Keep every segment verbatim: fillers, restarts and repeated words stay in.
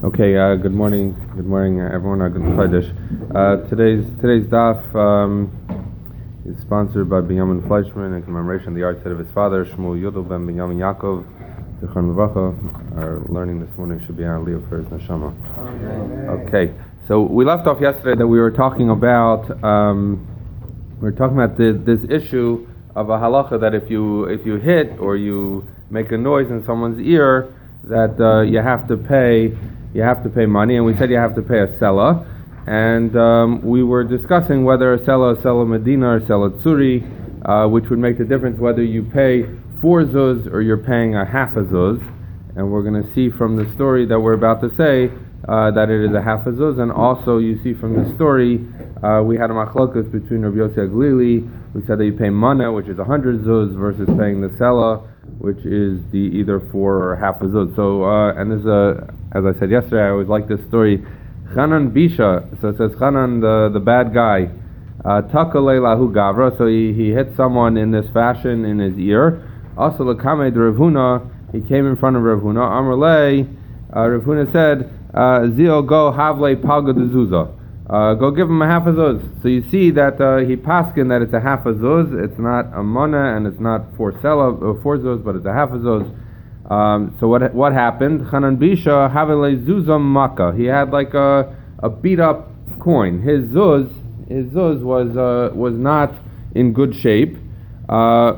Okay, uh, good morning, good morning, uh, everyone. Uh, good Chodesh. Uh, today's today's daf um, is sponsored by Binyamin Fleischman in commemoration of the yahrzeit of his father, Shmuel Yudel ben Binyamin Yaakov. Zichron Levracha. Our learning this morning should be on Aliyah for his neshama. Okay, so we left off yesterday that we were talking about um, we were talking about the, this issue of a halacha that if you if you hit or you make a noise in someone's ear, that uh, you have to pay. You have to pay money, and we said you have to pay a sela, and um, we were discussing whether a sela, a sela medina, or sela tsuri, uh, which would make the difference whether you pay four zuz or you're paying a half a zuz, and we're going to see from the story that we're about to say uh, that it is a half a zuz, and also you see from the story uh, we had a machlokas between Rabbi Yossi Aglili, who said that you pay mana, which is a hundred zuz, versus paying the sela, which is the either four or half a zuz. So, uh, and this is a, as I said yesterday, I always like this story. Chanan Bisha, so it says Chanan, the, the bad guy, Takale lahu gavra, so he, he hit someone in this fashion in his ear. Also, Lakame de Rav Huna, he came in front of Rav Huna. Amrle, uh, Rav Huna said, Zil go havle palga de zuzah. Uh, go give him a half a zuz. So you see that uh, he paskin that it's a half a zuz. It's not a mana and it's not four sela or four zuz, but it's a half a zuz. Um, so what what happened? Chanan Bisha havele zuzam maka. He had like a a beat up coin. His zuz his zuz was uh, was not in good shape. Boy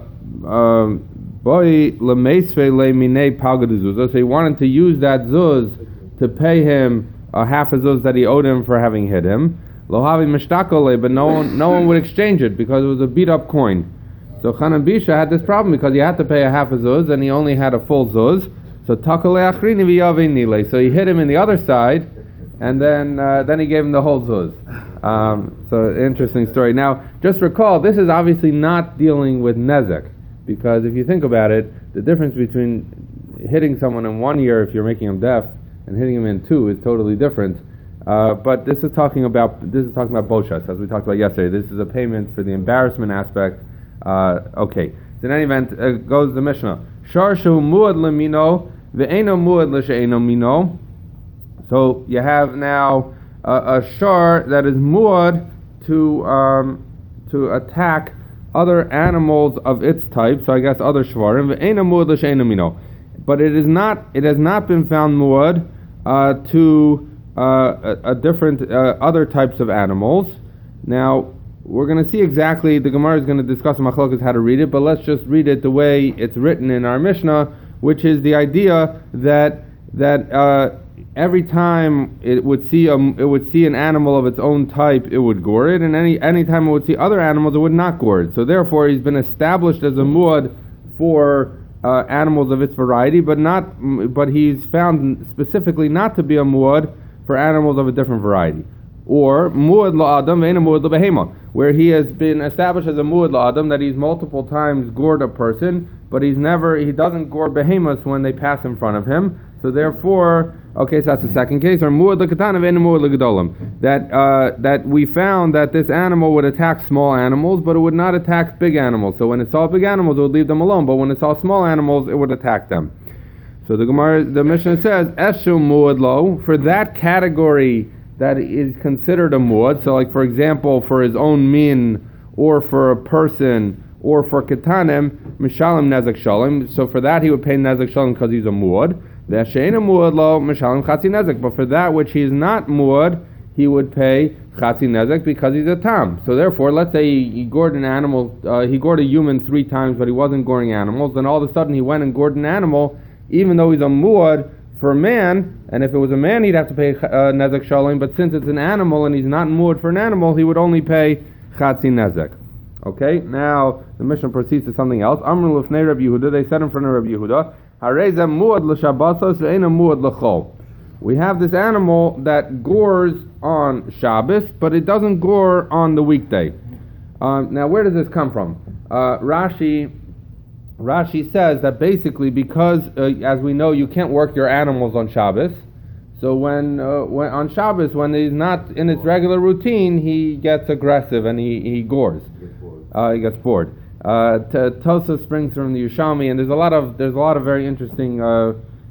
lemeisve lemine palga de zuzah. So he wanted to use that zuz to pay him a half a zuz that he owed him for having hit him. Lohavi mishtakole, but no one, no one would exchange it because it was a beat up coin. So Chanan Bisha had this problem because he had to pay a half a zuz and he only had a full zuz. So takole achrini v'yavin nile. So he hit him in the other side, and then uh, then he gave him the whole zuz. Um, so interesting story. Now, just recall, this is obviously not dealing with nezek, because if you think about it, the difference between hitting someone in one ear if you're making him deaf and hitting him in two is totally different. Uh, but this is talking about this is talking about boshas, as we talked about yesterday. This is a payment for the embarrassment aspect. Uh, okay. So in any event, uh, goes the Mishnah. Shar shu muad lemino ve'eno muad l'she'eno mino. So you have now uh, a shar that is muad to um, to attack other animals of its type. So I guess other shvarim ve'eno muad l'she'eno mino. But it is not. It has not been found muad uh, to uh, a, a different uh, other types of animals. Now we're going to see exactly. The Gemara is going to discuss machlokas how to read it, but let's just read it the way it's written in our Mishnah, which is the idea that that uh, every time it would see a, it would see an animal of its own type, it would gore it, and any any time it would see other animals, it would not gore it. So therefore, he's been established as a muad for Uh, animals of its variety, but not, but he's found specifically not to be a muad for animals of a different variety. Or muad la'adam ve'ena muad la'behema, where he has been established as a muad la'adam, that he's multiple times gored a person, but he's never, he doesn't gore behemoths when they pass in front of him. So therefore, okay, so that's the second case. Or muad l'katana ve'ena muad l'gedolim, that uh, that we found that this animal would attack small animals, but it would not attack big animals. So when it saw big animals, it would leave them alone. But when it saw small animals, it would attack them. So the Gemara, the Mishnah says, Eshu muad lo, for that category that is considered a muad. So like for example, for his own min, or for a person, or for katanim, mishalim nezek shalim. So for that he would pay nezek shalim because he's a muad. But for that which he is not muad, he would pay chatzi nezek because he's a tam. So therefore, let's say he, he gored an animal, uh, he gored a human three times, but he wasn't goring animals. Then all of a sudden he went and gored an animal, even though he's a muad for a man. And if it was a man, he'd have to pay uh, nezek shalim. But since it's an animal and he's not muad for an animal, he would only pay chatzi nezek. Okay. Now the Mishnah proceeds to something else. Amru l'fnei Rabbi Yehuda. They said in front of Rabbi Yehuda, we have this animal that gores on Shabbos, but it doesn't gore on the weekday. Um, now, where does this come from? Uh, Rashi, Rashi says that basically because, uh, as we know, you can't work your animals on Shabbos. So when, uh, when on Shabbos, when he's not in its regular routine, he gets aggressive and he, he gores. Uh, he gets bored. Uh, Tosa springs from the Yerushalmi, and there's a lot of there's a lot of very interesting uh,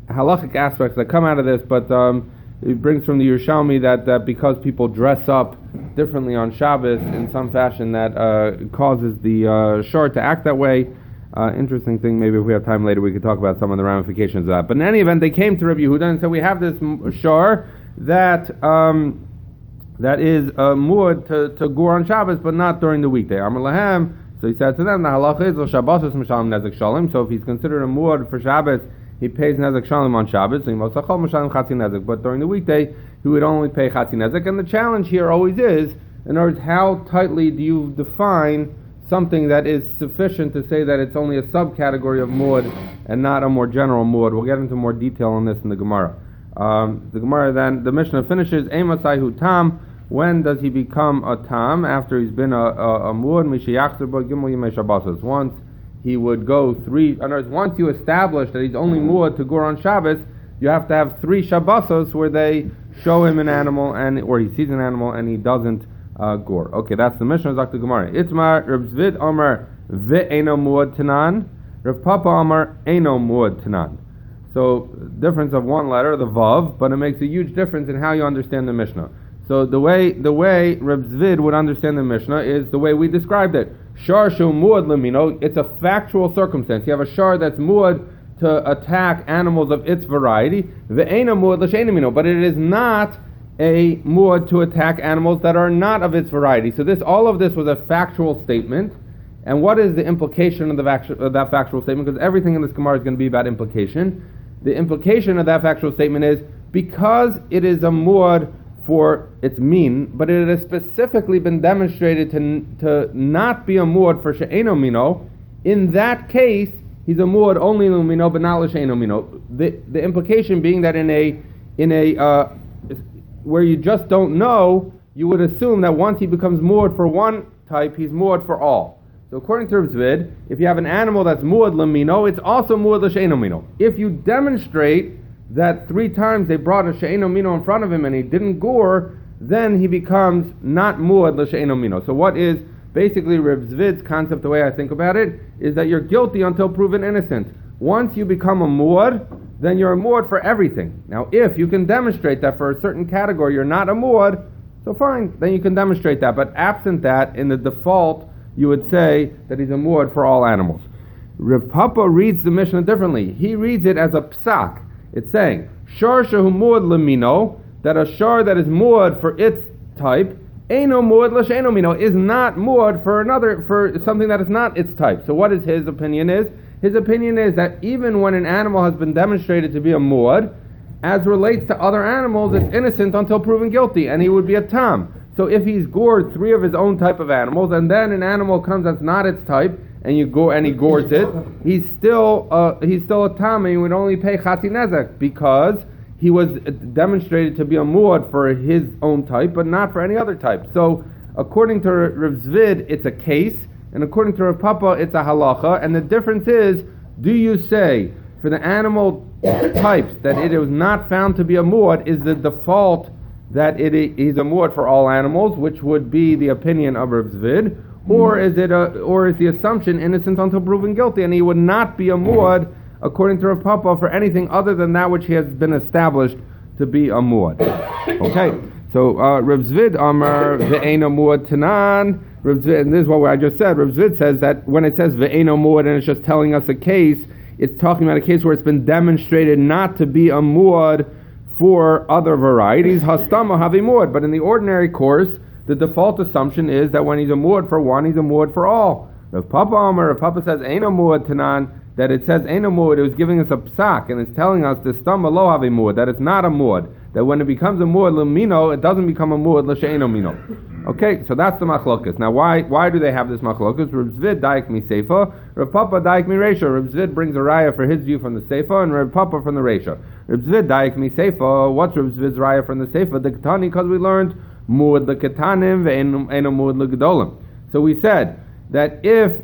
halachic aspects that come out of this, but um, it brings from the Yerushalmi that, that because people dress up differently on Shabbos in some fashion, that uh, causes the uh, shor to act that way. Uh, interesting thing, maybe if we have time later we could talk about some of the ramifications of that. But in any event, they came to Rabbi Yehuda and said, we have this shor that um, that is uh, muad to, to gur on Shabbos, but not during the weekday. Amar lahem, so he said to them, the halacha is Shabbosos mishalem nezek shalim. So if he's considered a muad for Shabbos, he pays nezek shalim on Shabbos. So he must mishalem chatzi nezek. But during the weekday, he would only pay chatzi nezek. And the challenge here always is, in other words, how tightly do you define something that is sufficient to say that it's only a subcategory of muad and not a more general muad? We'll get into more detail on this in the Gemara. Um, the Gemara then, the Mishnah finishes, Emasai hu tam, when does he become a tam? After he's been a, a, a muad, mishayachzer bo gimel yemei Shabbosos. Once he would go three, in other words, once you establish that he's only muad to gur on Shabbos, you have to have three Shabbosos where they show him an animal, and or he sees an animal and he doesn't Uh, gore. Okay, that's the Mishnah. Zakta Gemara. Itmar Reb Zvid Omer ve'eno muad tanan. Reb Papa Omer eno muad tanan. So difference of one letter, the vav, but it makes a huge difference in how you understand the Mishnah. So the way the way Reb Zvid would understand the Mishnah is the way we described it. Shar shu muad lemino. It's a factual circumstance. You have a shar that's muad to attack animals of its variety. Ve'eno muad l'she'eno mino. But it is not a muad to attack animals that are not of its variety. So this, all of this was a factual statement. And what is the implication of, the factu- of that factual statement? Because everything in this Gemara is going to be about implication. The implication of that factual statement is, because it is a muad for its mean, but it has specifically been demonstrated to, to not be a muad for she'eno mino, in that case, he's a muad only lumino, but not l'she'eno mino. The, the implication being that in a, in a, uh, where you just don't know, you would assume that once he becomes muad for one type, he's muad for all. So according to Reb Zvid, if you have an animal that's muad lemino, it's also muad l'she'eno mino. If you demonstrate that three times they brought a she'eno mino in front of him and he didn't gore, then he becomes not muad l'she'eno mino. So what is basically Reb Zvid's concept, the way I think about it, is that you're guilty until proven innocent. Once you become a muad, then you're a muad for everything. Now, if you can demonstrate that for a certain category you're not a muad, so fine, then you can demonstrate that. But absent that, in the default, you would say that he's a muad for all animals. Rav Papa reads the Mishnah differently. He reads it as a psak. It's saying, shar shehu muad lemino, that a shar that is muad for its type, eino muad l'she'eno mino, is not muad for another, for something that is not its type. So what is his opinion is? His opinion is that even when an animal has been demonstrated to be a muad, as relates to other animals, it's innocent until proven guilty, and he would be a tam. So if he's gored three of his own type of animals, and then an animal comes that's not its type, and you go and he gores it, he's still uh, he's still a tam, and he would only pay chatzi nezek because he was demonstrated to be a muad for his own type, but not for any other type. So according to Rav Zvid, it's a case. And according to Rav Papa, it's a halacha, and the difference is, do you say, for the animal types, that it was not found to be a muad, is the default that it is a muad for all animals, which would be the opinion of Rav Zvid, or is it a, or is the assumption innocent until proven guilty, and he would not be a muad, according to Rav Papa, for anything other than that which has been established to be a muad. Okay, so uh, Rav Zvid Amar ve'eno muad tanan. Rav Zvid, and this is what I just said. Rav Zvid says that when it says ve'eno muad and it's just telling us a case, it's talking about a case where it's been demonstrated not to be a muad for other varieties. Hastama have a muad, but in the ordinary course, the default assumption is that when he's a muad for one, he's a muad for all. Rav Papa Amar, Rav Papa says eino muad tanan, that it says eino muad, it was giving us a psak, and it's telling us the stama lo have a muad, that it's not a muad. That when it becomes a muad lemino, it doesn't become a muad l'she'eno mino. Okay, so that's the machlokas. Now, why why do they have this machlokas? Rav Zvid daik mi seifa, Rav Papa daik mi reisha. Rav Zvid brings a raya for his view from the seifa, and Rav Papa from the reisha. Rav Zvid daik mi seifa. What's Rav Zvid's raya from the seifa? The ketani, because we learned muad leketanim ve'eno muad legedolim. So we said that if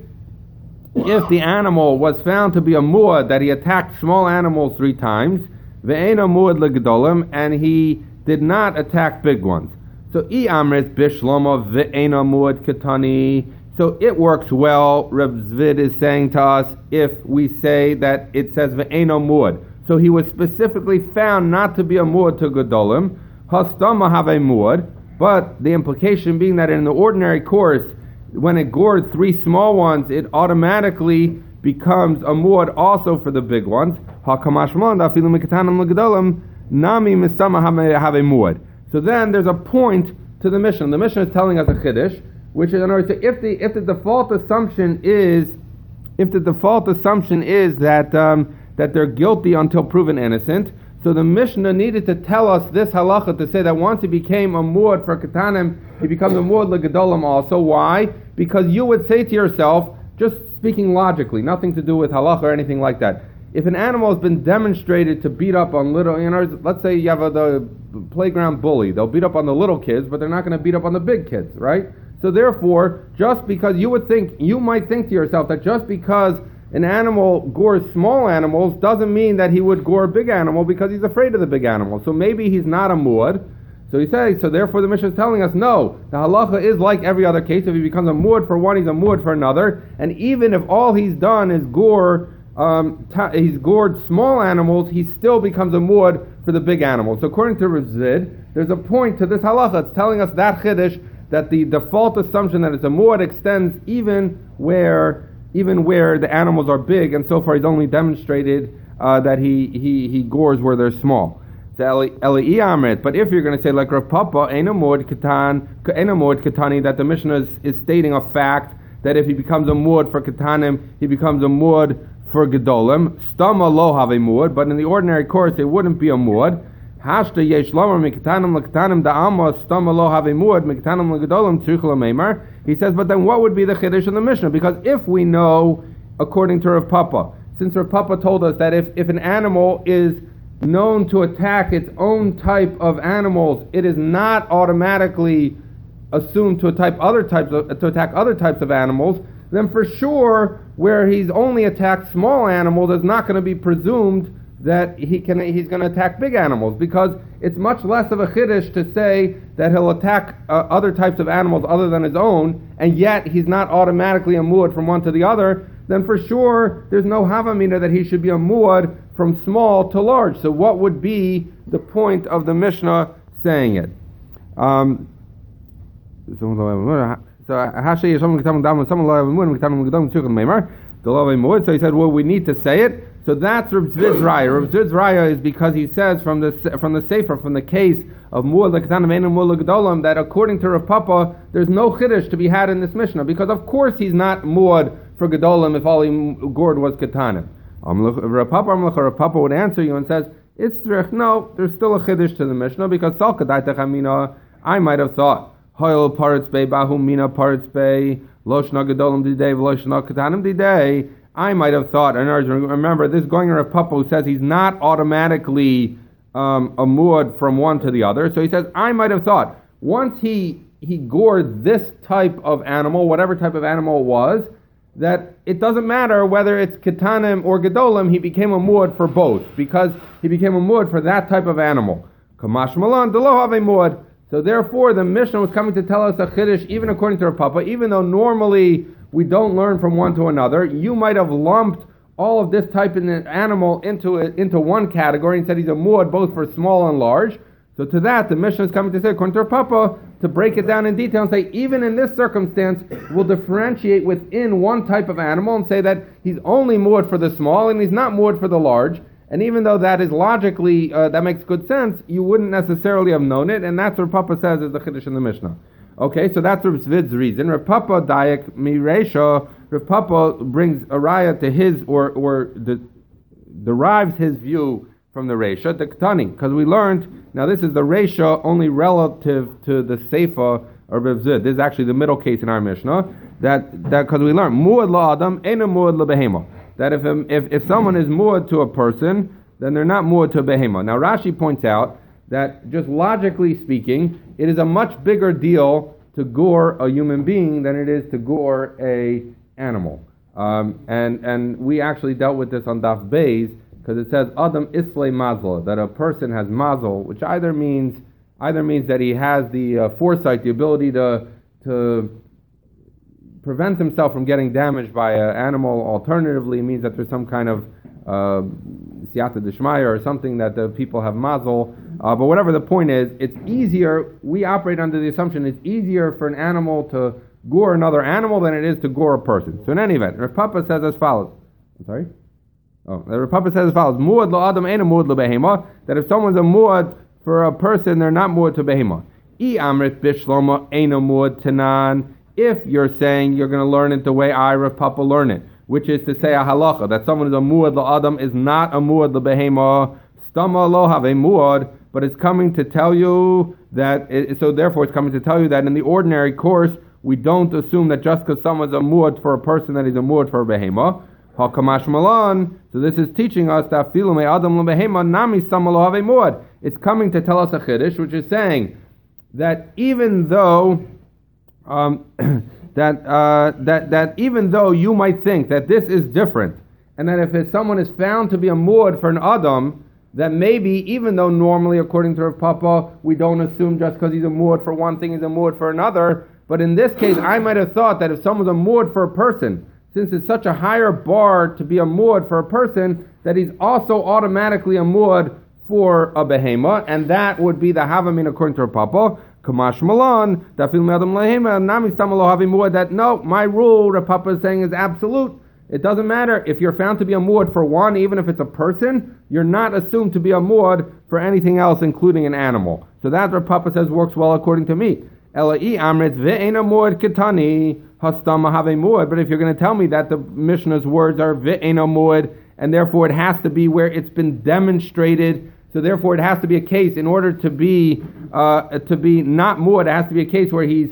if the animal was found to be a muad, that he attacked small animals three times, ve'eno muad legedolim, and he did not attack big ones. So I amrit bishlomo ve'eno muad ketani. So it works well. Reb Zvid is saying to us, if we say that it says ve'eno muad, So he was specifically found not to be a muad to gedolim. Hastama have a muad, but the implication being that in the ordinary course, when it gored three small ones, it automatically becomes a muad also for the big ones. Nami mistama have a muad. So then there's a point to the Mishnah. The Mishnah is telling us a chiddush, which is in other words, if the if the default assumption is if the default assumption is that um, that they're guilty until proven innocent, so the Mishnah needed to tell us this halacha to say that once he became a muad for katanim, he becomes a muad legedolim also. Why? Because you would say to yourself, just speaking logically, nothing to do with halacha or anything like that. If an animal has been demonstrated to beat up on little, you know, let's say you have a, the playground bully, they'll beat up on the little kids, but they're not going to beat up on the big kids, right? So therefore, just because you would think, you might think to yourself that just because an animal gores small animals doesn't mean that he would gore a big animal because he's afraid of the big animal. So maybe he's not a muad. So he says, so therefore the Mishnah is telling us, no, the halacha is like every other case. If he becomes a muad for one, he's a muad for another. And even if all he's done is gore, um, ta- he's gored small animals, he still becomes a muad for the big animals. So according to Rav Zid, there's a point to this halacha. It's telling us that chiddush, that the default assumption that it's a muad extends even where even where the animals are big, and so far he's only demonstrated uh, that he, he, he gores where they're small. But if you're going to say like Rav Papa, Eina Muad Katan, Eina Muad Katani, that the Mishnah is, is stating a fact that if he becomes a muad for Katanim, he becomes a muad for Gedolim. Stama lo have a muad, but in the ordinary course it wouldn't be a muad. Hashta yesh lomer mikatanim lekatanim da'ama stama lo have a muad mikatanim legedolim tzrichel meimar. He says, but then what would be the chiddush in the Mishnah? Because if we know, according to Rav Papa, since Rav Papa told us that if, if an animal is known to attack its own type of animals, it is not automatically assumed to, a type other types of, to attack other types of animals, then for sure, where he's only attacked small animals, it's not going to be presumed that he can he's going to attack big animals, because it's much less of a chiddush to say that he'll attack uh, other types of animals other than his own, and yet he's not automatically a muad from one to the other. Then for sure there's no havamina that he should be a muad from small to large. So what would be the point of the Mishnah saying it? Um, so so he said, well, we need to say it. So that's Rav Tzvid's raya. Rav Tzvid's raya is because he says from the from the sefer, from the case of muad lekatanim and muad legedolim, that according to Rav Papa, there's no chiddush to be had in this Mishnah, because of course he's not muad for gedolim if all he gored was katanim. Rav Papa, Rav Papa would answer you and says, it's drich. No, there's still a chiddush to the Mishnah, because salkadaitach amina, I might have thought hoil paritz bei bahu mina paritz bei loshna gedolim didei v'loshna katanim didei. I might have thought, and remember, this going to Rav Papa who says he's not automatically um, a muad from one to the other. So he says, I might have thought, once he he gored this type of animal, whatever type of animal it was, that it doesn't matter whether it's ketanim or gedolim, he became a muad for both, because he became a muad for that type of animal. Kamash malan delo have a muad. So therefore, the Mishnah was coming to tell us a chiddush, even according to Rav Papa, even though normally we don't learn from one to another. You might have lumped all of this type of animal into a, into one category and said he's a muad both for small and large. So to that, the Mishnah is coming to say, according to Rav Papa, to break it down in detail and say, even in this circumstance, we'll differentiate within one type of animal and say that he's only muad for the small and he's not muad for the large. And even though that is logically, uh, that makes good sense, you wouldn't necessarily have known it, and that's what Papa says is the chiddush in the Mishnah. Okay, so that's Rav Tzvid's reason. Rav Papa dayak mireisha. Rav Papa brings a raya to his, or or the, derives his view from the reisha, the ketani, because we learned. Now this is the reisha only relative to the seifa of Rav Tzvid. This is actually the middle case in our Mishnah. That that because we learned muad la adam ena muad la behema. That if if if someone is muad to a person, then they're not muad to a behema. Now Rashi points out that just logically speaking, it is a much bigger deal to gore a human being than it is to gore a animal. Um, and and we actually dealt with this on Daf Beis, because it says Adam Islay Mazel, that a person has mazel, which either means either means that he has the uh, foresight, the ability to to prevent himself from getting damaged by an animal. Alternatively, it means that there's some kind of uh, siyata d'shmaya or something that the people have mazel. Uh, but whatever the point is, it's easier. We operate under the assumption it's easier for an animal to gore another animal than it is to gore a person. So in any event, Rav Papa says as follows. I'm sorry. Oh, the Rav Papa says as follows: Muad lo adam ain't a muad lo behema. That if someone's a muad for a person, they're not muad to behema. I amrit bishloma ain't a muad tanan. If you're saying you're going to learn it the way I, Rav Papa, learn it, which is to say a halacha that someone is a muad lo adam is not a muad lo behema. Stama lo have a muad, but it's coming to tell you that. It, so therefore, it's coming to tell you that in the ordinary course, we don't assume that just because someone's a muad for a person that he's a muad for a behema. Hakamash malan. So this is teaching us that filu me adam lo behema nami stama lo have a muad. It's coming to tell us a chiddush, which is saying that even though um, that uh, that that even though you might think that this is different, and that if it's, someone is found to be a muad for an adam, that maybe even though normally according to Rav Papa we don't assume just because he's a muad for one thing he's a muad for another, but in this case I might have thought that if someone's a muad for a person, since it's such a higher bar to be a muad for a person, that he's also automatically a muad for a behema, and that would be the havamin according to Rav Papa. Kamash malan, that fil me'adam lahema, nami stamalo havi muad, that no, my rule, Rav Papa is saying, is absolute. It doesn't matter if you're found to be a muad for one, even if it's a person, you're not assumed to be a muad for anything else, including an animal. So that, Rav Papa says, works well according to me. Elai amritz ve'ena muad kitani hastama have muad. But if you're going to tell me that the Mishnah's words are ve'ena muad, and therefore it has to be where it's been demonstrated, so therefore it has to be a case in order to be uh, to be not muad, it has to be a case where he's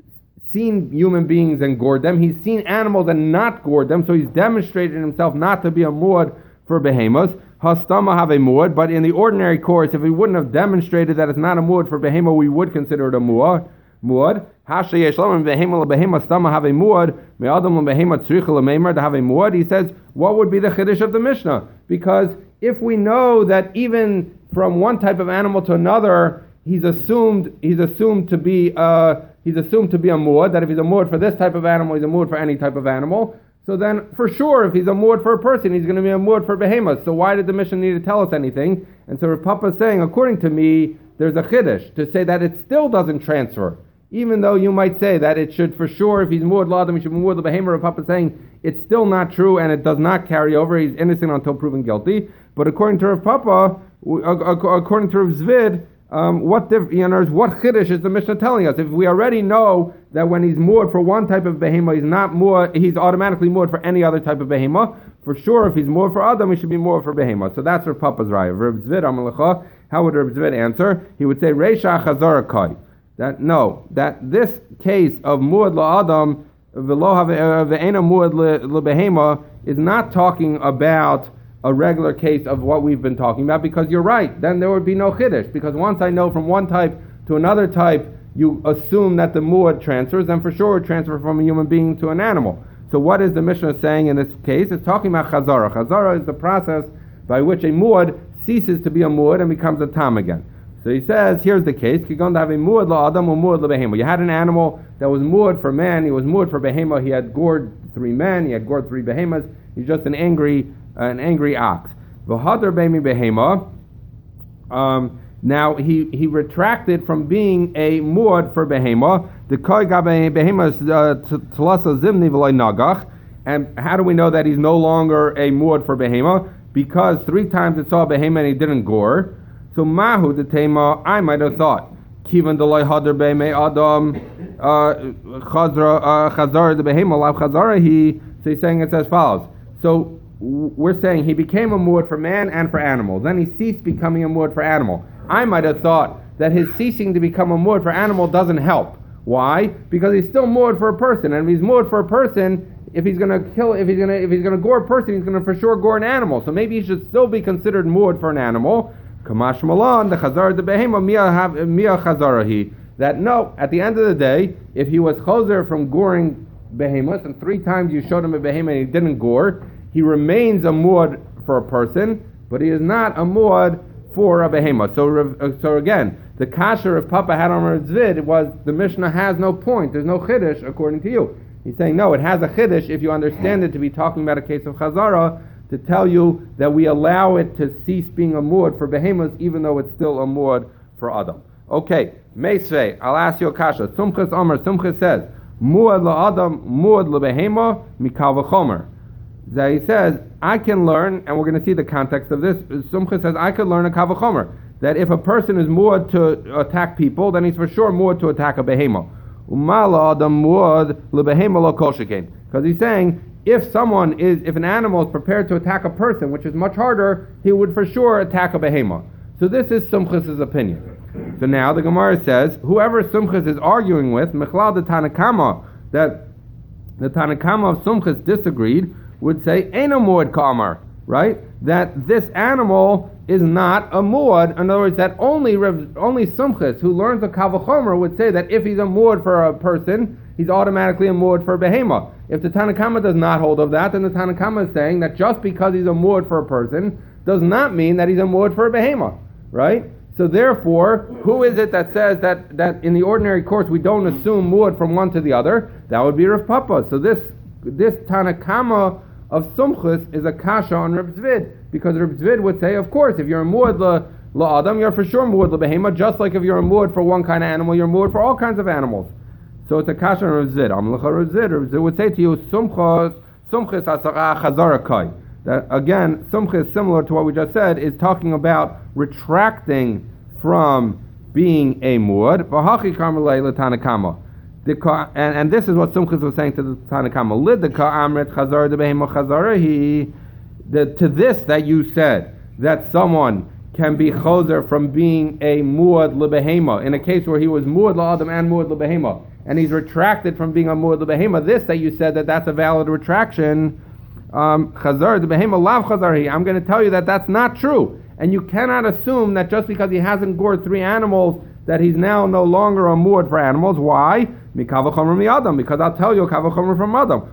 seen human beings and gored them, he's seen animals and not gored them, so he's demonstrated himself not to be a muad for behemoths. Hastama have a muad, but in the ordinary course, if he wouldn't have demonstrated that it's not a muad for behemoth, we would consider it a muad. Muad. Hasha yeshlam behema behema stama have a muad. Me adam behema tzricha lemeimer to have a muad. He says, what would be the chiddush of the Mishnah? Because if we know that even from one type of animal to another, he's assumed he's assumed to be uh, he's assumed to be a muad. That if he's a muad for this type of animal, he's a muad for any type of animal. So then, for sure, if he's a muad for a person, he's going to be a muad for behemoth. So why did the Mishnah need to tell us anything? And so Rav Papa is saying, according to me, there's a chiddush to say that it still doesn't transfer. Even though you might say that it should for sure, if he's muad l'adam, he should be muad l'behemoth. Rav Papa is saying it's still not true and it does not carry over. He's innocent until proven guilty. But according to Rav Papa, according to Rav Zvid, um, what diff- you know, what chiddush is the Mishnah telling us? If we already know that when he's muad for one type of behemoth, he's not muad, he's automatically muad for any other type of behemoth. For sure, if he's muad for adam, he should be muad for behemoth. So that's Rav Papa's raya. Rav Zvid Amalecha, how would Rav Zvid answer? He would say Reisha Chazara Kai. That no, that this case of muad la'adam v'lo ve'ena muad lebehema is not talking about a regular case of what we've been talking about, because you're right, then there would be no chiddush, because once I know from one type to another type, you assume that the muad transfers, then for sure it transfers from a human being to an animal. So what is the Mishnah saying in this case? It's talking about chazara. Chazara is the process by which a muad ceases to be a muad and becomes a tam again. So he says, here's the case. You had an animal that was muad for man, he was muad for behemoth, he had gored three men, he had gored three behemoths, he's just an angry uh, an angry ox. Um, now he, he retracted from being a muad for behemoth. The and how do we know that he's no longer a muad for behemoth? Because three times it saw a behemoth and he didn't gore. So mahu the tema, I might have thought, kivan delay hadar be me adam chazra chazar the behema lav chazara he. So he's saying it's as follows. So we're saying he became a muad for man and for animal. Then he ceased becoming a muad for animal. I might have thought that his ceasing to become a muad for animal doesn't help. Why? Because he's still muad for a person, and if he's muad for a person, if he's gonna kill, if he's gonna if he's gonna gore a person, he's gonna for sure gore an animal. So maybe he should still be considered muad for an animal. Kamash malan, the chazar the behema mia chazarahi. That no, at the end of the day, if he was chazer from goring behemoths, and three times you showed him a behemoth and he didn't gore, he remains a muad for a person, but he is not a muad for a behemoth. So, so again, the kasher of Papa had on Rav Zvid was the Mishnah has no point. There's no chiddush according to you. He's saying no, it has a chiddush if you understand it to be talking about a case of chazara, to tell you that we allow it to cease being a muad for behemoths, even though it's still a muad for Adam. Okay, Meisvei, I'll ask you a kasha. Sumchas Omer, Sumchas says, muad la'adam, muad la'behema, mikal v'chomer. That he says, I can learn, and we're going to see the context of this. Sumchas says, I could learn a kal v'chomer, that if a person is muad to attack people, then he's for sure muad to attack a behema. Umala adam muad lebehema lo kol shekain. Because he's saying, if someone is, if an animal is prepared to attack a person, which is much harder, he would for sure attack a behema. So this is Sumchas' opinion. So now the Gemara says, whoever Sumchas is arguing with, Mechlal the Tanakama, that the Tanakama of Sumchas disagreed, would say, Eino muad ka'amar, right? That this animal is not a muad. In other words, that only only Sumchas, who learns a kal v'chomer, would say that if he's a muad for a person, he's automatically a muad for a behema. If the Tanakama does not hold of that, then the Tanakama is saying that just because he's a muad for a person does not mean that he's a muad for a behema, right? So therefore, who is it that says that, that in the ordinary course we don't assume muad from one to the other? That would be Rav Papa. So this this Tanakama of Sumchus is a kasha on Reb Zvid, because Reb Zvid would say, of course, if you're a muad la, la adam, you're for sure muad la behema, just like if you're a muad for one kind of animal, you're muad for all kinds of animals. So it's a kasha on Reb Zvid. Amlecha Reb Zvid. Reb Zvid would say to you, Sumchus, Sumchus asara chazara kai. That again, Sumchus, similar to what we just said, is talking about retracting from being a muad. V'hachi karmelei l'tanakama. The, and, and this is what Sumchas was saying to the Tanakama. Lidaka amrit chazar de behemo chazara he. To this that you said that someone can be chozer from being a muad lebehema in a case where he was muad la'adam and muad lebehema, and he's retracted from being a muad lebehema. This that you said that that's a valid retraction. Chazar de behema lav chazar he. I'm going to tell you that that's not true, and you cannot assume that just because he hasn't gored three animals that he's now no longer a muad for animals. Why? Because I'll tell you kal v'chomer from Adam.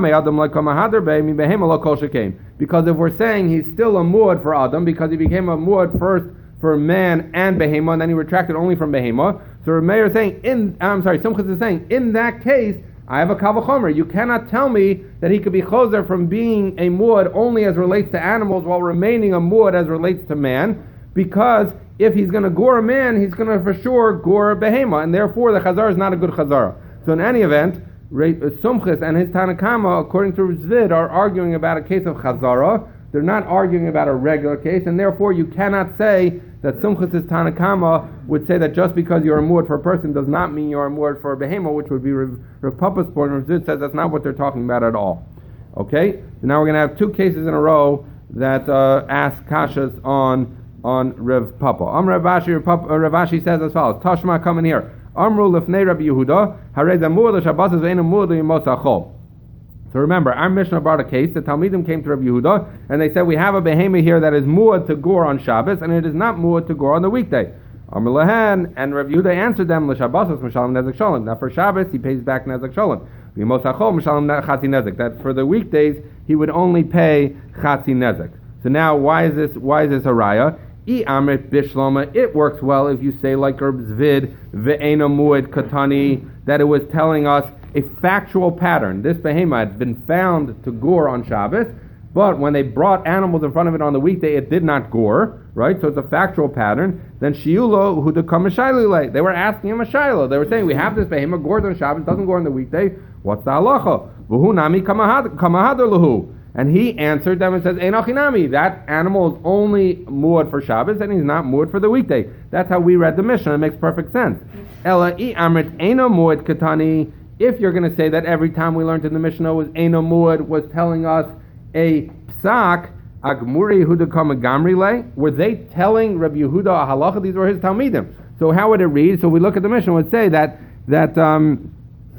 Because if we're saying he's still a muad for Adam, because he became a muad first for man and behema, and then he retracted only from behema. So Rameir is saying, in I'm sorry, Sumchas is saying, in that case, I have a kal v'chomer. You cannot tell me that he could be chozer from being a muad only as relates to animals while remaining a muad as relates to man, because if he's going to gore a man, he's going to for sure gore a behema, and therefore the chazara is not a good chazara. So in any event, Sumchas and his Tanakama, according to Zvid, are arguing about a case of chazara. They're not arguing about a regular case, and therefore you cannot say that Sumchas' Tanakama would say that just because you're a muad for a person does not mean you're a muad for a behema, which would be Rav Papa's point. Rav Zvid says that's not what they're talking about at all. Okay? So now we're going to have two cases in a row that uh, ask kashas on on Rav Papa. Am Rav Ashi, Rav Ashi says as follows. Tashma, coming here. Amru lefnei Rabbi Yehuda, harei zamur l'shabbos ve'enu muad l'yimos hachol. So remember, our Mishnah brought a case. The Talmidim came to Rabbi Yehuda, and they said, we have a behema here that is muad to gore on Shabbos, and it is not muad to gore on the weekday. Amru lehen, and Rabbi Yehuda answered them, l'shabbos m'shalem nezek shalom. Now for Shabbos, he pays back nezek shalom. L'yimos hachol m'shalem chatzi nezek. That for the weekdays, he would only pay chatzi nezek. So now, why is this? Why is this a raya? It works well if you say like Reb Zvid ve'ena muad katani, that it was telling us a factual pattern. This behema had been found to gore on Shabbos, but when they brought animals in front of it on the weekday, it did not gore, right? So it's a factual pattern. Then shiulo hu dekam shailile. They were asking him a shaila. They were saying, we have this behema gores on Shabbos, doesn't gore on the weekday. What's the halacha? V'hu nami kamahadar lahu. And he answered them and says, Einachinami, that animal is only muad for Shabbos and he's not muad for the weekday. That's how we read the Mishnah. It makes perfect sense. Ela I amrit eino muad katani. If you're going to say that every time we learned in the Mishnah was eino muad was telling us a psak, agmuri Yehuda kamagamri le, were they telling Rabbi Yehuda a halacha? These were his talmidim. So how would it read? So we look at the Mishnah, it would say that that um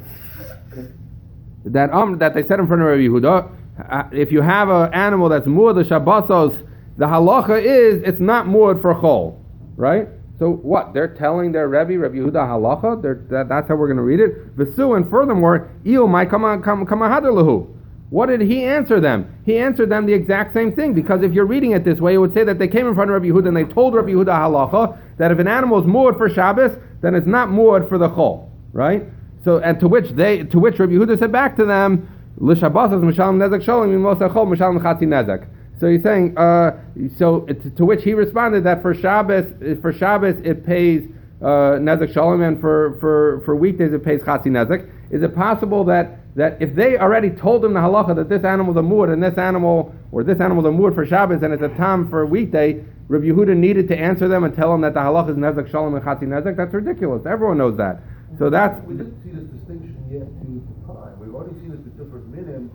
that um that they said in front of Rabbi Yehuda, Uh, if you have an animal that's muad the Shabbosos, the halacha is it's not muad for chol, right? So what? They're telling their Rebbe, Rabbi Yehuda halacha. That, that's how we're going to read it. V'su, and furthermore, il mai kama hadar lahu. What did he answer them? He answered them the exact same thing, because if you're reading it this way, it would say that they came in front of Rabbi Yehuda and they told Rabbi Yehuda halacha that if an animal is muad for Shabbos, then it's not muad for the chol, right? So, and to which they, to which Rabbi Yehuda said back to them, L'shabbos mishalem nezek shalom imos achol mishalem chatzi nezek. So he's saying, uh, so it, to which he responded that for Shabbos, for Shabbos it pays uh, nezek shalom, and for, for, for weekdays it pays chatzi nezek. Is it possible that, that if they already told him the halacha that this animal is a muad and this animal, or this animal is a muad for Shabbos and it's a tam for a weekday, Rabbi Yehuda needed to answer them and tell them that the halacha is nezek shalom and chatzi nezek? That's ridiculous. Everyone knows that. So that's... We didn't see this distinction yet to the time. We've already seen the different minim.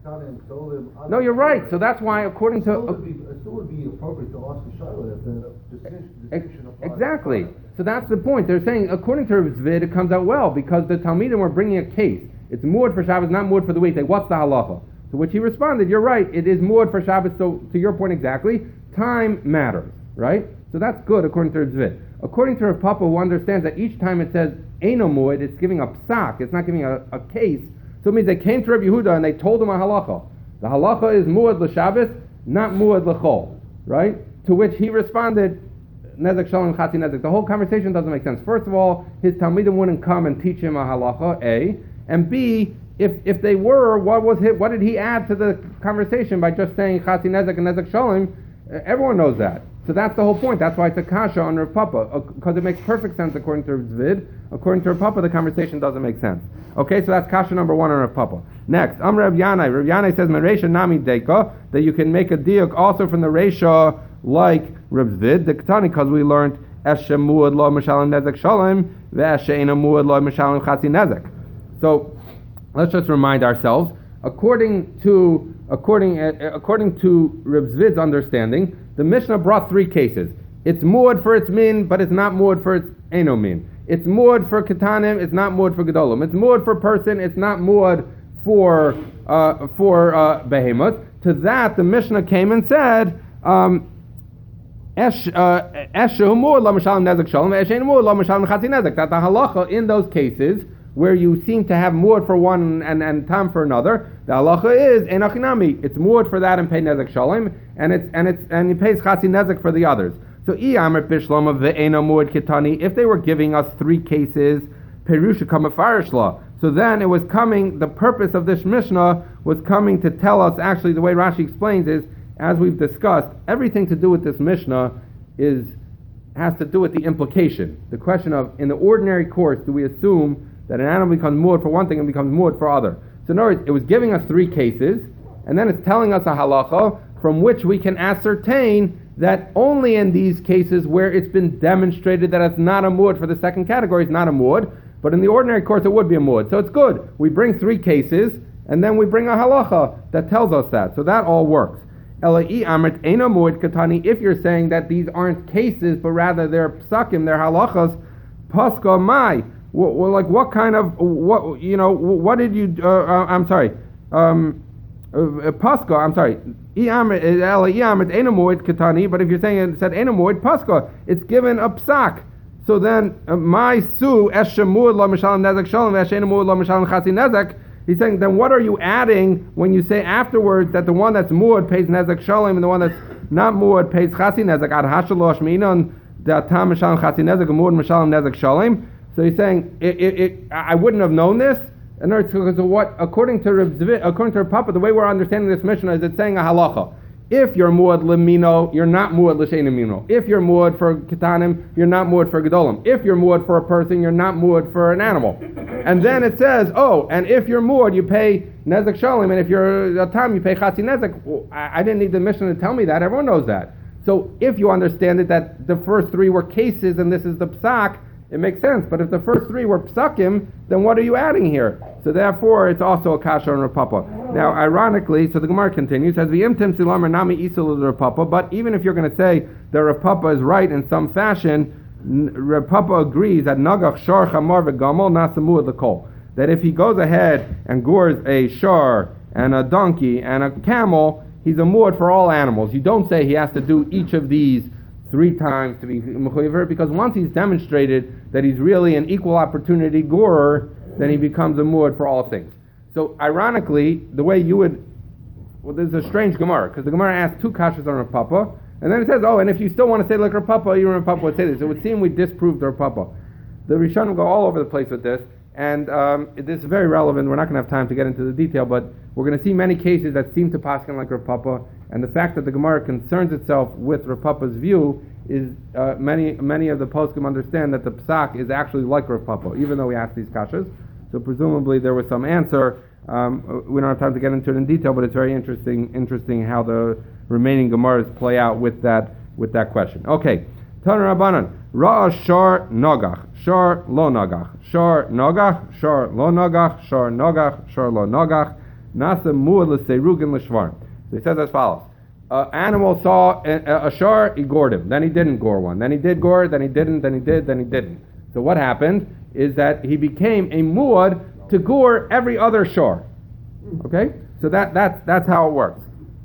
No, you're right. So that's why, according to... It still would be, it still would be appropriate to ask the Shiloh if the distinction, distinction applies. Exactly. So that's the point. They're saying, according to Rav Zvid, it comes out well, because the Talmidim were bringing a case. It's muad for Shabbos, not muad for the weekday. What's the halacha? To which he responded, you're right, it is muad for Shabbos, so to your point exactly, time matters, right? So that's good, according to Rav Zvid. According to Rav Papa, who understands that each time it says, Eino muad, it's giving a psak, it's not giving a, a case. So it means they came to Rabbi Yehuda and they told him a halacha. The halacha is muad l'Shabbos, not muad l'chol, right? To which he responded, nezek shalom chatzi nezek. The whole conversation doesn't make sense. First of all, his talmidim wouldn't come and teach him a halacha, A, and B, if if they were, what was it? What did he add to the conversation by just saying chatzi nezek and nezek shalom? Everyone knows that. So that's the whole point. That's why it's a kasha on Rav Papa, because it makes perfect sense according to Rav Zvid. According to Rav Papa, the conversation doesn't make sense. Okay, so that's kasha number one on Rav Papa. Next, Am Rav Yanai. Rav Yanai says, Meresha nami deka, that you can make a diuk also from the Resha like Rav Zvid, the Ketani, because we learned Eshe muad lo mishalim nezek shalom, ve'eshe ena muad lo mishalim chatzi nezek. So let's just remind ourselves, according to according uh, according to Rav Zvid's understanding, the Mishnah brought three cases. It's muad for its min, but it's not muad for its eno min. It's muad for ketanim, it's not muad for gedolim. It's muad for person, it's not muad for uh, for uh, behemoth. To that, the Mishnah came and said, um, Esh Eshehu muad lo mishalim nezek shalom, eshein muad lo mishalim chatzi nezek. That the halacha in those cases where you seem to have muad for one and, and tam for another, the halacha is enachinami. It's muad for that and pay nezek shalom, and it's and it's and he pays chatzi nezek for the others. So i'amr bishloma ve'ena muad kitani. If they were giving us three cases, perusha kamafarish law. So then it was coming. The purpose of this Mishnah was coming to tell us. Actually, the way Rashi explains is, as we've discussed, everything to do with this Mishnah is has to do with the implication. The question of, in the ordinary course, do we assume that an animal becomes muad for one thing and becomes muad for other? So in other words, it was giving us three cases, and then it's telling us a halacha from which we can ascertain that only in these cases where it's been demonstrated that it's not a muad for the second category, it's not a muad, but in the ordinary course it would be a muad. So it's good. We bring three cases, and then we bring a halacha that tells us that. So that all works. If you're saying that these aren't cases, but rather they're psakim, they're halachas, paska mai. Well, like what kind of, what, you know, what did you, uh, uh, I'm sorry, um, uh, paska, I'm sorry, but if you're saying it said enamoid, paska, it's given a psak. So then, my su, eshemuad lo mishalim nezek shalom, eshenamuad lo mishalim chatzi nezek. He's saying, then what are you adding when you say afterwards that the one that's muad pays nezek shalom and the one that's not muad pays chatzi nezek? Ad hashalosh minon datam mishalim chatzi nezek, muad mishalim nezek shalom. So he's saying, it, it, it, I wouldn't have known this. In other words, because of what, according to Rav Zvid, according to Rav Papa, the way we're understanding this Mishnah is it's saying a halacha. If you're muad lemino, you're not muad l'shein mino. If you're muad for ketanim, you're not muad for gedolim. If you're muad for a person, you're not muad for an animal. And then it says, oh, and if you're muad, you pay nezek shalom, and if you're a tam, you pay chatzi nezek. Well, I, I didn't need the Mishnah to tell me that. Everyone knows that. So if you understand it that the first three were cases and this is the psak, it makes sense. But if the first three were psakim, then what are you adding here? So therefore, it's also a kasha on Rav Papa. Now, ironically, so the Gemara continues, says, "V'imtim silam nami isul Rav Papa." But even if you're going to say that Rav Papa is right in some fashion, Rav Papa agrees that nagach shar chamar v'gamol nasamuad l'kol. That if he goes ahead and gores a shar and a donkey and a camel, he's a muad for all animals. You don't say he has to do each of these three times to be mechuyever, because once he's demonstrated that he's really an equal opportunity gorer, then he becomes a muad for all things. So ironically, the way you would, well, there's a strange Gemara, because the Gemara asks two kashas on Rav Papa, and then it says, oh, and if you still want to say like Rav Papa, you Rav Papa would say this. It would seem we disproved Rav Papa. The Rishonim go all over the place with this, and um, this is very relevant. We're not going to have time to get into the detail, but we're going to see many cases that seem to paskin like Rav Papa, And the fact that the Gemara concerns itself with Rav Papa's view is uh, many many of the poskim understand that the psak is actually like Rav Papa, even though he asked these kashas. So presumably there was some answer. Um, we don't have time to get into it in detail, but it's very interesting interesting how the remaining Gemaras play out with that with that question. Okay, Tana Rabbanan, Ra'a Shar Nogach, Shar Lo Nogach, Shar Nogach, Shar Lo Nogach, Shar Nogach, Shar Lo Nogach, Nasa Mu'ad L'Seirugin L'Shvarim. So he says as follows. Uh, animal saw a, a shar, he gored him. Then he didn't gore one. Then he did gore, then he didn't, then he did, then he didn't. So what happened is that he became a muad to gore every other shar. Okay? So that, that, that's how it works.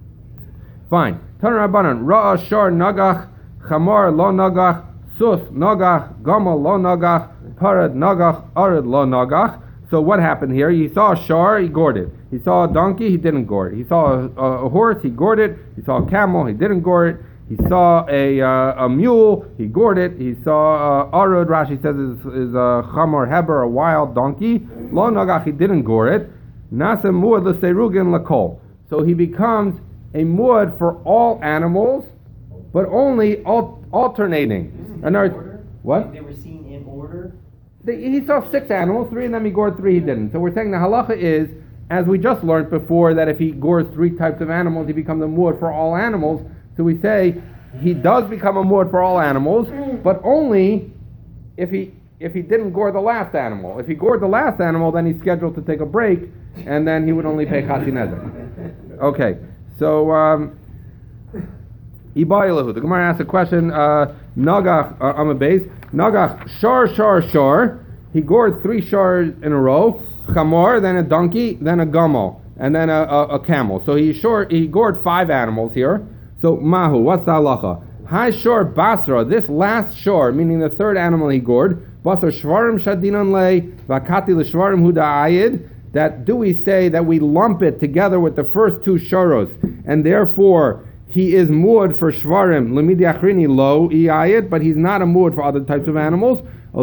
Fine. Tana Rabbanan, Ra'a shar nagach, chamar lo nagach, sus nagach, gamal lo nagach, parad nagach, arid lo nagach. So what happened here? He saw a shar, he gored it. He saw a donkey, he didn't gore it. He saw a, a, a horse, he gored it. He saw a camel, he didn't gore it. He saw a uh, a mule, he gored it. He saw uh, arud, Rashi says is, is a chamor heber, a wild donkey. Lo nagach, he didn't gore it. Nasa muad l'seirugin lakol. So he becomes a muad for all animals, but only al- alternating. In other, order? what? They were seen in order? He saw six animals, three of them he gored, three he didn't. So we're saying the halacha is, as we just learned before, that if he gores three types of animals, he becomes a muad for all animals. So we say he does become a muad for all animals, but only if he if he didn't gore the last animal. If he gored the last animal, then he's scheduled to take a break, and then he would only pay chati nezer. Okay, so um, Ibayilahu. The Gemara asks a question. Uh, Nagach uh, on the base. Nagach shar shar shar. He gored three shars in a row. Chamor, then a donkey, then a gamal, and then a, a, a camel. So he short. He gored five animals here. So mahu. What's the halacha? Hai shor basra. This last shor, meaning the third animal he gored. Basar shvarim shadinan le vakati l'shvarim huda ayid. That do we say that we lump it together with the first two shoros, and therefore he is muad for shvarim lemidi achrini lo iyayid, but he's not a muad for other types of animals. Or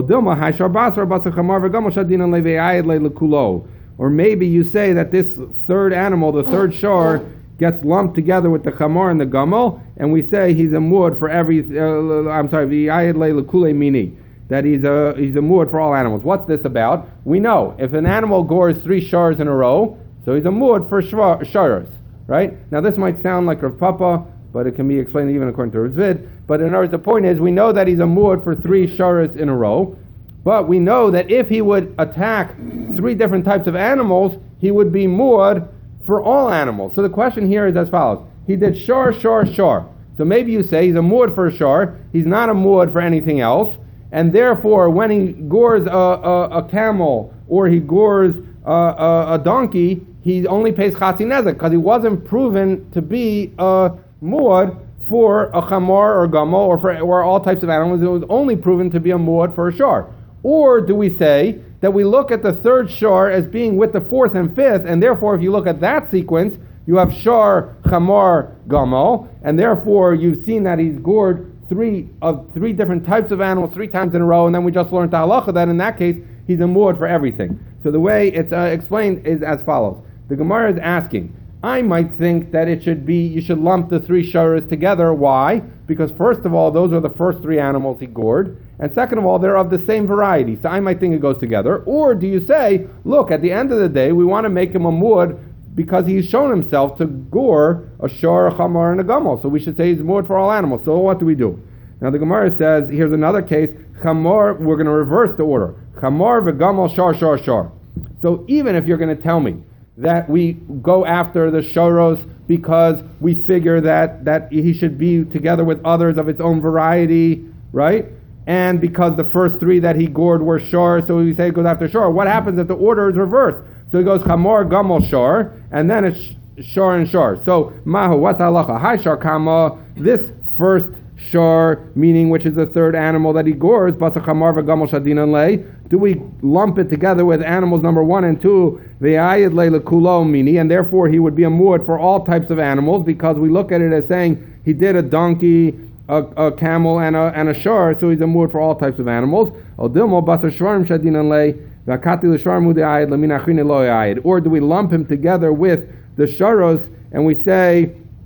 maybe you say that this third animal, the third shor, gets lumped together with the chamor and the gamal, and we say he's a muad for every. Uh, I'm sorry, v'ayid le'lekule mini, that he's a he's a muad for all animals. What's this about? We know if an animal gores three shars in a row, so he's a muad for sharas, right? Now this might sound like Rav Papa, but it can be explained even according to Rav Zvid. But in other words, the point is, we know that he's a muad for three sharas in a row, but we know that if he would attack three different types of animals, he would be muad for all animals. So the question here is as follows. He did shar, shar, shar. So maybe you say he's a muad for a shar, he's not a muad for anything else, and therefore when he gores a, a, a camel or he gores a, a, a donkey, he only pays chati nezek because he wasn't proven to be a muad for a chamor or gamal or for or all types of animals. It was only proven to be a muad for a shar. Or do we say that we look at the third shar as being with the fourth and fifth, and therefore if you look at that sequence, you have shar, chamor, gamal, and therefore you've seen that he's gored three of three different types of animals three times in a row, and then we just learned the halacha that in that case he's a muad for everything. So the way it's uh, explained is as follows. The Gemara is asking, I might think that it should be, you should lump the three sharas together. Why? Because first of all, those are the first three animals he gored, and second of all, they're of the same variety. So I might think it goes together. Or do you say, look, at the end of the day, we want to make him a muad because he's shown himself to gore a shar, a chamar, and a gamal. So we should say he's a muad for all animals. So what do we do? Now the Gemara says, here's another case, chamar, we're going to reverse the order. Chamar v'gamal shar, shar, shar. So even if you're going to tell me that we go after the shoros because we figure that, that he should be together with others of its own variety, right? And because the first three that he gored were shor, so we say it goes after shor. What happens if the order is reversed? So he goes chamor, gamal, shor, and then it's shor and shor. So mahu, what's halacha? Hai shor kama, this first shor, meaning which is the third animal that he gores, basa chamar v'gamal shadinan lei. Do we lump it together with animals number one and two, ve'ayid le lekulo mini, and therefore he would be a muad for all types of animals because we look at it as saying he did a donkey, a, a camel, and a and a shar, so he's a muad for all types of animals. Or do we lump him together with the sharos and we say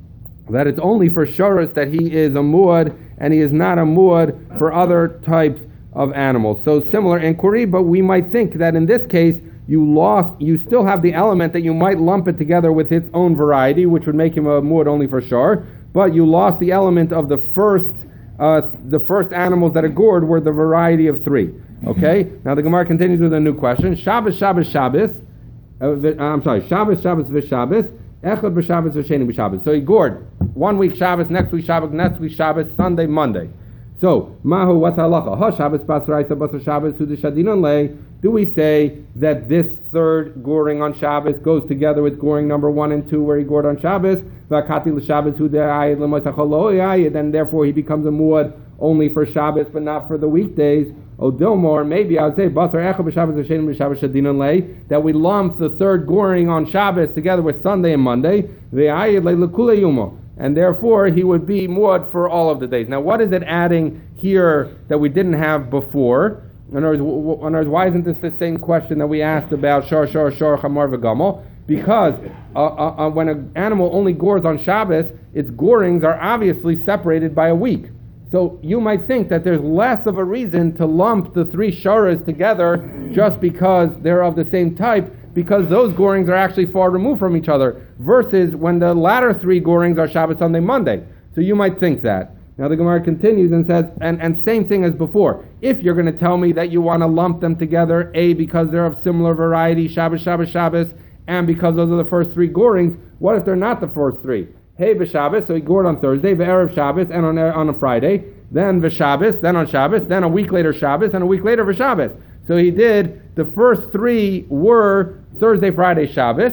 that it's only for Shoros that he is a muad, and he is not a muad for other types of animals. So similar inquiry, but we might think that in this case, you lost, you still have the element that you might lump it together with its own variety, which would make him a muad only for Shor, but you lost the element of the first, uh, the first animals that are gored were the variety of three. Okay? Now the Gemara continues with a new question. Shabbos, Shabbos, Shabbos, uh, I'm sorry, Shabbos, Shabbos, V'Shabbos, Echad b'Shabbos v'Sheni b'Shabbos. So he gored one week Shabbos, next week Shabbos, next week Shabbos, Sunday, Monday. So Mahu what's halacha? Ha Shabbos basraisa basar Shabbos hu d'shadinon lei. Do we say that this third goring on Shabbos goes together with goring number one and two, where he gored on Shabbos? V'akati l'Shabbos hu de'ayid l'moisachol lo ayid, and therefore he becomes a muad only for Shabbos, but not for the weekdays. O Dilmor, maybe I would say basar echad b'Shabbos v'Sheni b'Shabbos shadinon lei, that we lump the third goring on Shabbos together with Sunday and Monday. Ve'ayid le'lekule yumo, and therefore he would be muad for all of the days. Now, what is it adding here that we didn't have before? In other words, in other words, why isn't this the same question that we asked about shor, shor, shor, chamor, v'gamol? Because uh, uh, uh, when an animal only gores on Shabbos, its gorings are obviously separated by a week. So you might think that there's less of a reason to lump the three shoras together just because they're of the same type, because those gorings are actually far removed from each other, versus when the latter three gorings are Shabbos, Sunday, Monday. So you might think that. Now the Gemara continues and says, and, and same thing as before. If you're going to tell me that you want to lump them together, A, because they're of similar variety, Shabbos, Shabbos, Shabbos, and because those are the first three gorings, what if they're not the first three? Hey, v'Shabbos, so he gored on Thursday, v'erev Shabbos, and on, on a Friday, then v'Shabbos, then on Shabbos, then a week later Shabbos, and a week later v'Shabbos. So he did, the first three were Thursday, Friday, Shabbos,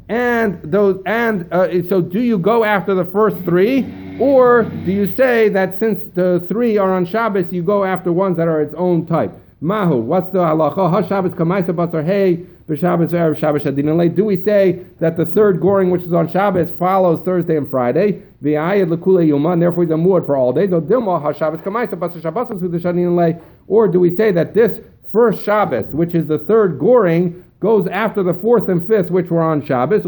and those, and uh, so do you go after the first three, or do you say that since the three are on Shabbos, you go after ones that are its own type? Mahu, what's the halacha? Ha Shabbos kamaisa basar hey, v'Shabbos v'erev Shabbos shadin lei. Do we say that the third goring, which is on Shabbos, follows Thursday and Friday? V'ayad lekule yuma, and therefore he's a muad for all days. Or dilma ha Shabbos kamaisa basar Shabbos shadin lei. Or do we say that this first Shabbos, which is the third goring, goes after the fourth and fifth, which were on Shabbos,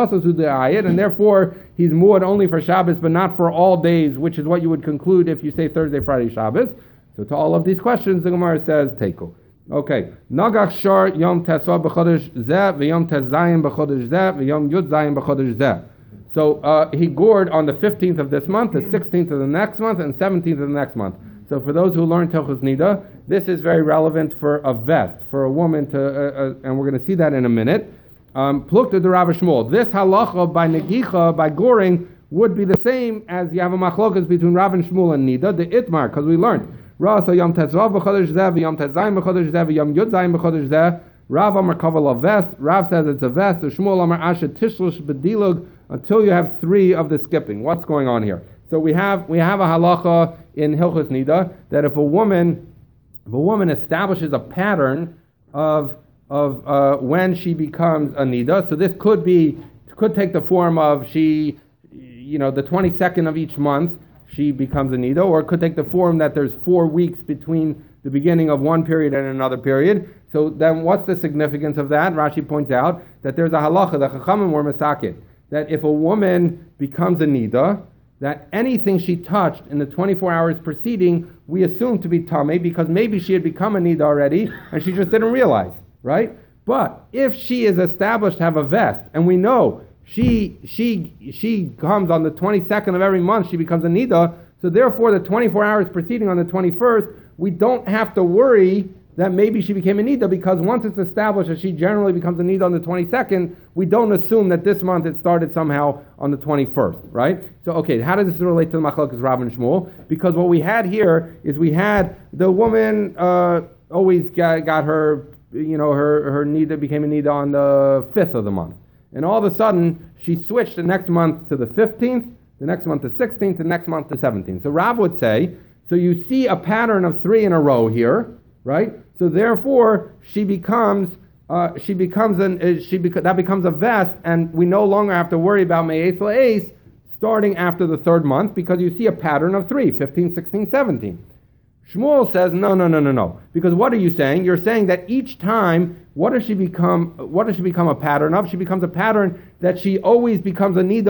and therefore he's muad only for Shabbos, but not for all days, which is what you would conclude if you say Thursday, Friday, Shabbos. So to all of these questions, the Gemara says, Teiko. Okay. Nagach shar yom tesva b'chodesh zeh, v'yom tezayim b'chodesh zeh, v'yom yud zayim b'chodesh zeh. So uh, he gored on the fifteenth of this month, the sixteenth of the next month, and seventeenth of the next month. So for those who learn Hilchos Nida, this is very relevant for a vest, for a woman to, uh, uh, and we're going to see that in a minute. Plukta de Rav Shmuel. This halacha by negicha, by goring, would be the same as you have a machlokas between Rav and Shmuel and Nida, the itmar, because we learned. Rav so yom tezvav b'chodesh zeh, yom tezayim b'chodesh zeh, yom yud zayim b'chodesh zeh. Rav amar kaval a vest. Rav says it's a vest. So Shmuel amar asher tishlush b'dilug, until you have three of the skipping. What's going on here? So we have we have a halacha in Hilchos Nida that if a woman if a woman establishes a pattern of of uh, when she becomes a nida, so this could be could take the form of she, you know, the twenty-second of each month she becomes a nida, or it could take the form that there's four weeks between the beginning of one period and another period. So then, what's the significance of that? Rashi points out that there's a halacha, the chachamim were masakit, that if a woman becomes a nida, that anything she touched in the twenty-four hours preceding, we assume to be tamei, because maybe she had become a nida already and she just didn't realize, right? But if she is established to have a vest, and we know she she she comes on the twenty-second of every month, she becomes a nida, so therefore the twenty-four hours preceding on the twenty-first, we don't have to worry that maybe she became a nida, because once it's established that she generally becomes a nida on the twenty-second, we don't assume that this month it started somehow on the twenty-first, right? So, okay, how does this relate to the machlokes Rav and Shmuel? Because what we had here is we had the woman uh, always got, got her, you know, her, her nida became a nida on the fifth of the month. And all of a sudden, she switched the next month to the fifteenth, the next month the sixteenth, the next month the seventeenth. So Rav would say, so you see a pattern of three in a row here, right? So therefore, she becomes uh, she becomes an uh, she beca- that becomes a vest, and we no longer have to worry about me'es la'es starting after the third month, because you see a pattern of three, fifteen, sixteen, seventeen. Shmuel says no, no, no, no, no. Because what are you saying? You're saying that each time, what does she become? What does she become a pattern of? She becomes a pattern that she always becomes a nida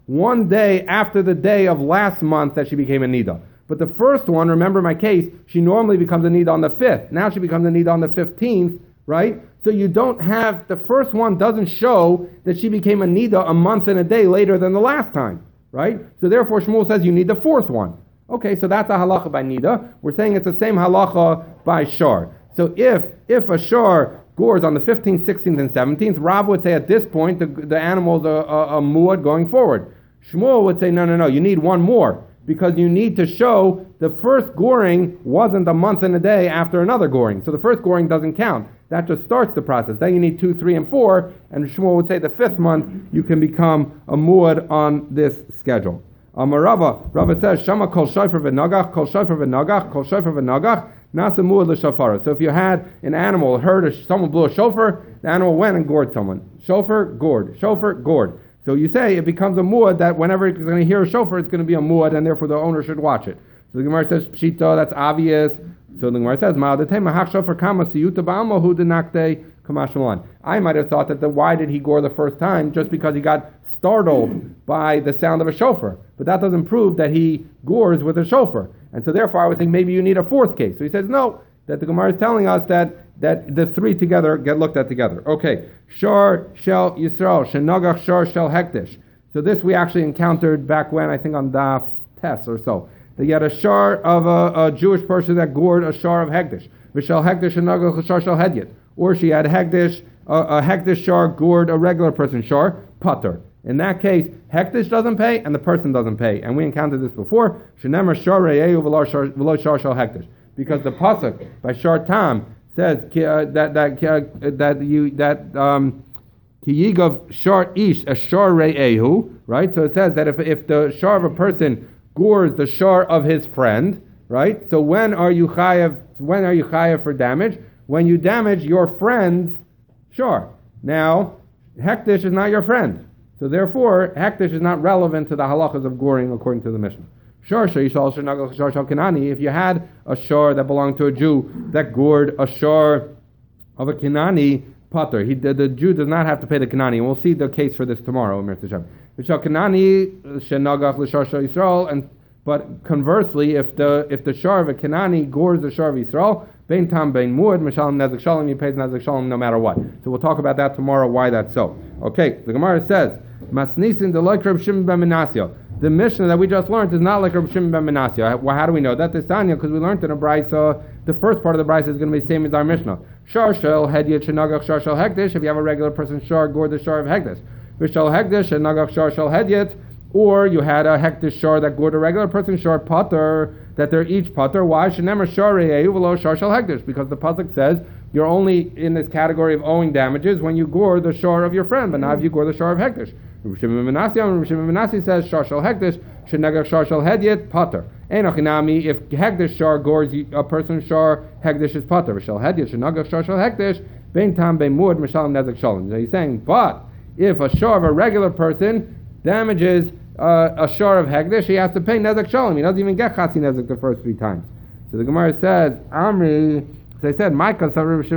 one day after the day of last month that she became a nida. But the first one, remember my case, she normally becomes a nida on the fifth. Now she becomes a nida on the fifteenth, right? So you don't have, the first one doesn't show that she became a nida a month and a day later than the last time, right? So therefore Shmuel says you need the fourth one. Okay, so that's a halacha by nida. We're saying it's the same halacha by shar. So if if a shar gores on the fifteenth, sixteenth, and seventeenth, Rav would say at this point the, the animal's a, a, a muad going forward. Shmuel would say no, no, no, you need one more because you need to show the first goring wasn't a month and a day after another goring. So the first goring doesn't count. That just starts the process. Then you need two, three, and four, and Shmuel would say the fifth month you can become a muad on this schedule. Um, Rava, Rava says, Shama kol shofar v'nagach, kol shofar v'nagach, kol shofar v'nagach, nasa muad l'shofara. So if you had an animal, heard a, someone blew a shofar, the animal went and gored someone. Shofar, gored. Shofar, gored. So you say it becomes a muad that whenever it's going to hear a shofar, it's going to be a muad, and therefore the owner should watch it. So the Gemara says, Pshita, that's obvious. So the Gemara says, Ma'adetei shofar kama siyuta ba'almahu denakte kamashmalan. I might have thought that the, why did he gore the first time? Just because he got startled by the sound of a shofar. But that doesn't prove that he gores with a shofar. And so therefore I would think maybe you need a fourth case. So he says no, that the Gemara is telling us that that the three together get looked at together. Okay. Shar shel Yisrael, shenagach shar shel hektish. So this we actually encountered back when, I think on Daf Tes or so. That you had a shar of a, a Jewish person that gored a shar of hektish. V'shel hektish shenagach shar shel hedyet. Or she had hektish, a, a hektish shar gored a regular person shar, pater. In that case, hektish doesn't pay and the person doesn't pay. And we encountered this before. Shenemer shar re'ehu v'lo shar shel hektish. Because the pasuk by Shar Tam says uh, that that uh, that you that um ki yigav shar ish a shar re'ehu, right? So it says that if if the shar of a person gores the shar of his friend, right? So when are you chayav? When are you chayav for damage? When you damage your friend's shar. Now, hektish is not your friend. So therefore, hektish is not relevant to the halachas of goring according to the Mishnah. Shar shal yishal shenagach shar shal Kenani. If you had a shar that belonged to a Jew that gored a shar of a Kenani, pater. He the, the Jew does not have to pay the Kenani, and we'll see the case for this tomorrow. Shal Kenani shenagach l'shar shal Yisrael, and but conversely, if the if the shar of a Kenani gores the shar of Yisrael, bein tam bein muad mishalim nezek shalom, he pays nezek shalom no matter what. So we'll talk about that tomorrow. Why that's so? Okay, the Gemara says. Masnisin the like Reb Shimon ben Menasya. The Mishnah that we just learned is not like Reb Shimon ben Menasya. Well, how do we know that? This Tanya, because we learned in a brayso, the first part of the brayso is going to be the same as our Mishnah. Shar shel hedyet shenagach shar shel hektish. If you have a regular person shar, gore the shar of hektish. V'shel hektish shenagach shar shel hedyet. Or you had a hektish shar that gored a regular person shar pater, that they're each pater. Why? Shenemer shar re'ehu v'lo shar shel hektish. Because the pasuk says you're only in this category of owing damages when you gore the shar of your friend, but not if you gore the shar of hektish. Reb Shimon ben Menasya, Reb Shimon ben Menasya says shar shel hektish, shenagach shar shel hedyet, pater. Einochinami, if hektish shar gores a person shar, hektish is pater. Shel hedyet, shenagach shar shel hektish, bein tam bein muad mishalim nezek shalom. So he's saying, but if a shar of a regular person damages uh, a shar of hektish, he has to pay nezek shalom. He doesn't even get chatzi nezek the first three times. So the Gemara says, Amri, as I said, Micah sav Reb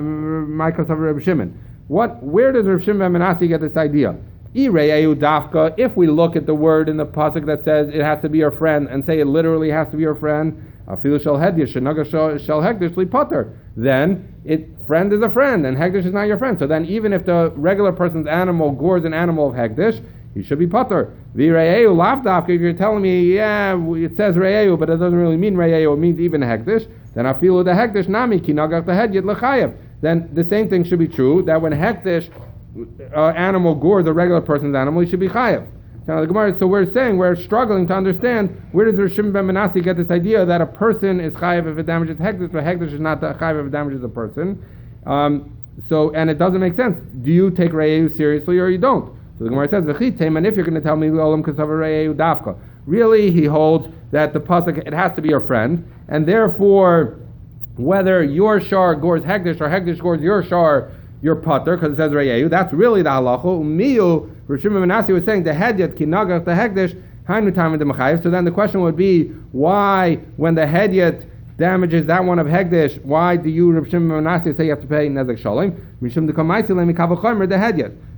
Shimon. What? Where does Reb Shimon ben Menasya get this idea? If we look at the word in the pasuk that says it has to be your friend and say it literally has to be your friend, then it friend is a friend and hektish is not your friend. So then even if the regular person's animal gores an animal of hektish, he should be pater. If you're telling me, yeah, it says re'eu, but it doesn't really mean re'eu, it means even hektish, then I feel the hektish nami ki nagach the hedyet l'chayev. Then the same thing should be true, that when hektish uh, animal gores a regular person's animal, he should be chayev. So, the Gemara, so we're saying, we're struggling to understand, where does Reb Shimon ben Menasya get this idea that a person is chayev if it damages hektish, but hektish is not chayev if it damages a person. Um, so, and it doesn't make sense. Do you take re'eu seriously or you don't? So the Gemara says, and if you're going to tell me olam kasava re'eu dafka, really he holds that the pasuk, it has to be your friend, and therefore whether your shar gores hektish or hektish gores your shar, your pater, because it says re'eu, that's really the halacha. Umiyu, Reb Shimon ben Menasya was saying the hedyet ki nagach the hektish hainu tam the mechayev. So then the question would be, why when the hedyet damages that one of hektish, why do you Reb Shimon ben Menasya say you have to pay nezek shalom? Mishum de kamaisi le mikav chomer the hedyet.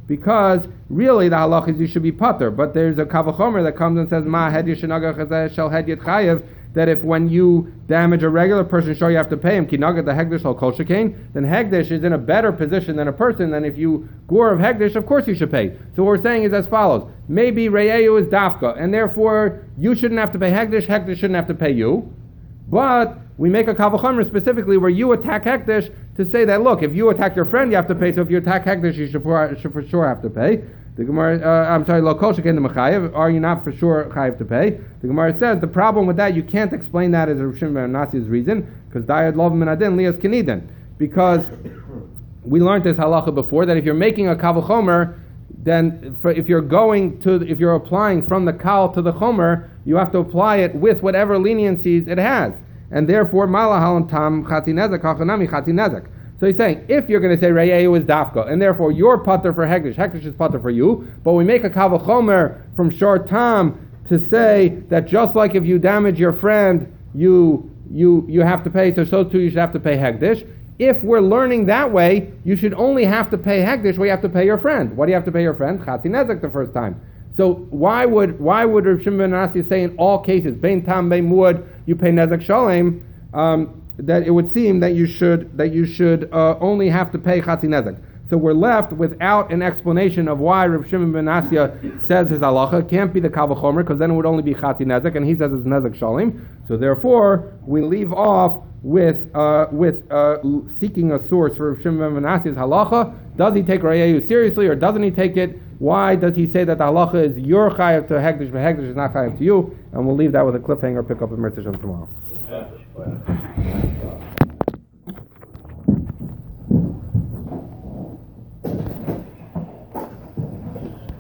because really the halach is you should be pater. But there's a kavachomer that comes and says, Ma hed yishanaga chazeh shel hed yit chayev, that if when you damage a regular person, sure you have to pay him, kinagad the hegdish al kol shekain, then hegdish is in a better position than a person, than if you gore of hegdish, of course you should pay. So what we're saying is as follows, maybe re'eu is dafka, and therefore you shouldn't have to pay hegdish, hegdish shouldn't have to pay you, but we make a kavachomer specifically where you attack hegdish to say that, look, if you attack your friend, you have to pay, so if you attack hegdish, you should for, should for sure have to pay. The Gemara, uh, I'm sorry, lo kol shekain the mechayev, are you not for sure chayev to pay? The Gemara says the problem with that, you can't explain that as Rav Shimon ben Nasi's reason, because dayad lov min adin lias kenidin, because we learned this halacha before, that if you're making a kavachomer, then for, if you're going to, if you're applying from the kal to the chomer, you have to apply it with whatever leniencies it has, and therefore malahalam tam chatzi nezek hachanami chatzi nezek. So he's saying, if you're going to say Re'eu is dafka, and therefore you're pater for hegdish, hegdish is pater for you, but we make a kavachomer from short tam to say that just like if you damage your friend, you you you have to pay, so so too you should have to pay hegdish. If we're learning that way, you should only have to pay hegdish where you have to pay your friend. What do you have to pay your friend? Chatzi nezek the first time. So why would why would Rav Shimon ben Nasi say in all cases, bein tam bein muad, you pay nezek shalem? Um, that it would seem that you should that you should uh, only have to pay chatzi nezek. So we're left without an explanation of why Rav Shimon ben Asya says his halacha. It can't be the kavachomer, because then it would only be chatzi nezek, and he says it's nezek shalim. So therefore, we leave off with uh, with uh, seeking a source for Rav Shimon ben Asya's halacha. Does he take Re'eu seriously, or doesn't he take it? Why does he say that the halacha is your chayav to hegdish, but hegdish is not chayav to you? And we'll leave that with a cliffhanger. Pick up with Mirza Shem tomorrow.